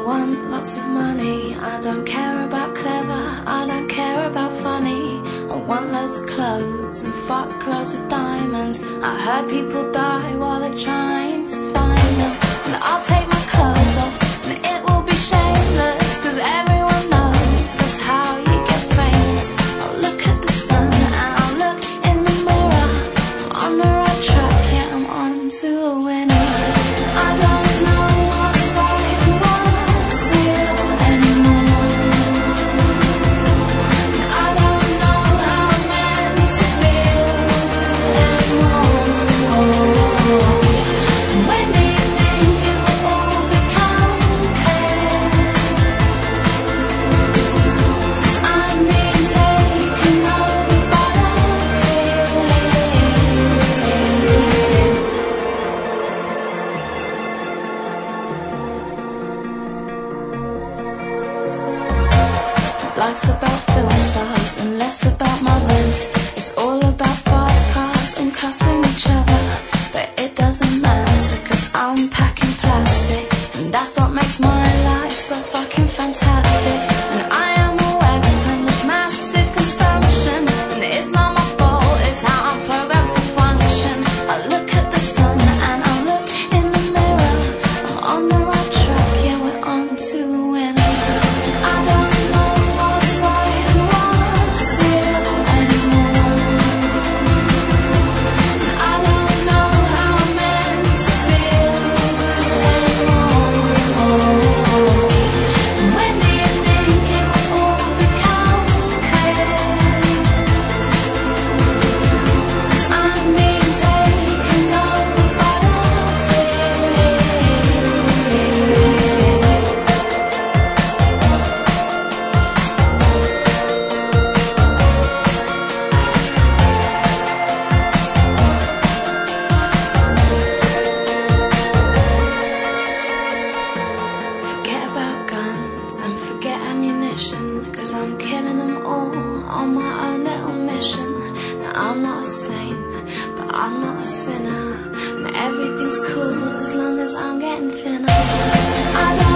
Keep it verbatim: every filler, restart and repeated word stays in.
want lots of money. I don't care about clever, I don't care about funny. I want loads of clothes and fuck loads of diamonds. I heard people die while they're trying to find them. And I'll take my clothes off and it will be shameless, cause everyone knows that's how you get famous. I'll look at the sun and I'll look in the mirror. I'm on the right track, yeah, I'm on to a winner. I don't know what's right and what's real anymore. I don't know how I'm meant to feel anymore. When do you think it will all become clear? 'Cause I'm being taken over by life's about film stars and less about mothers. It's all about fast cars and cussing each other. But it doesn't matter, cause I'm packing plastic, and that's what makes my life so fucking fantastic. And I am a weapon of massive consumption, and it's not my fault, it's how I'm programmed to function. I look at the sun and I look in the mirror. I'm on the right track, yeah, we're on to a winner. I don't know what's right and what's real anymore. I don't know how I'm meant to feel anymore. When do you think it will all become clear? 'Cause I'm being taken over by the fear. Forget about guns and forget ammunition, cause I'm killing them all on my own little mission. Now I'm not a saint, but I'm not a sinner, and everything's cool as long as I'm getting thinner. I don't